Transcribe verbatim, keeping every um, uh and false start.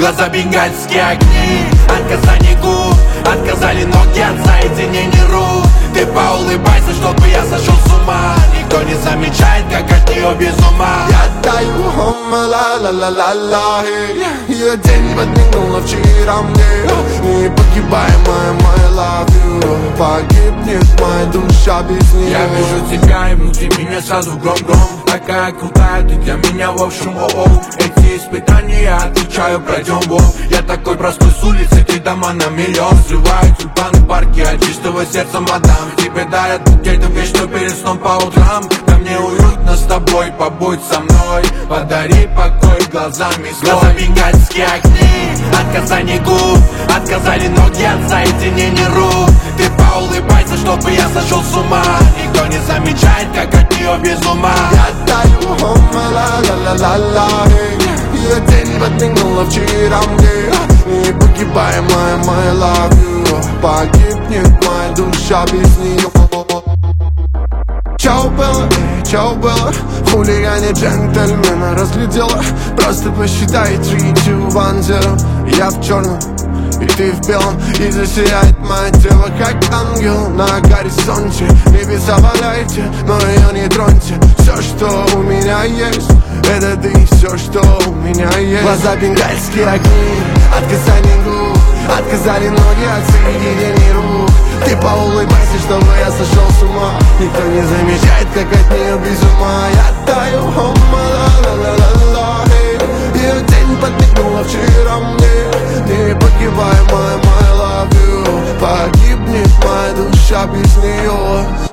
Глаза бенгальские огни, отказание губ, отказали ноги от соединений рук. Ты поулыбайся, чтобы я сошел с ума. Никто не замечает, как от нее без ума. Я даю ла-ла-ла-ла-ла. Ее день подмигнула вчера мне. Непогибаемая my love you. Погибнет моя душа без нее. Я вижу тебя и внутри меня сразу гром-гром. Такая крутая, ты для меня в общем о-о. Эти испытания я отвечаю, пройдем в Я такой простой с улицы, ты дома на миллион. Срываю тюльпаны, парки от чистого сердца, мадам. Тебе дарят букетом вечную перед сном по утрам. Да мне уютно с тобой, побудь со мной. Подари покой глазами свой. Глаза бенгальские огни, отказание губ, отказали ноги от соединений рук. Ты поулыбайся, чтобы я сошел с ума. Никто не замечает, как от нее без ума. Я даю ла-ла-ла-ла-ла. Ее день подмигнула вчера мне. Непогибаемая my love you. Погибнет моя душа без нее. Чао, Белла, чао, Белла. Хулигане джентльмена разглядела. Просто посчитай три, два, один, зеро. Я в черном, и ты в белом. И засияет мое тело, как ангел на горизонте. Небеса валяйте, но ее не троньте. Все, что у меня есть, это ты, все, что у меня есть. Глаза бенгальские огни, отказали губ, отказали ноги от соединений рук. Ты поулыбайся, чтобы я сошел с ума. Никто не замечает, как от нее без ума. Я таю, ла-ла-ла-ла-ла. Ее день подмигнула вчера мне. Непогибаемая my love you. Погибнет моя душа без нее.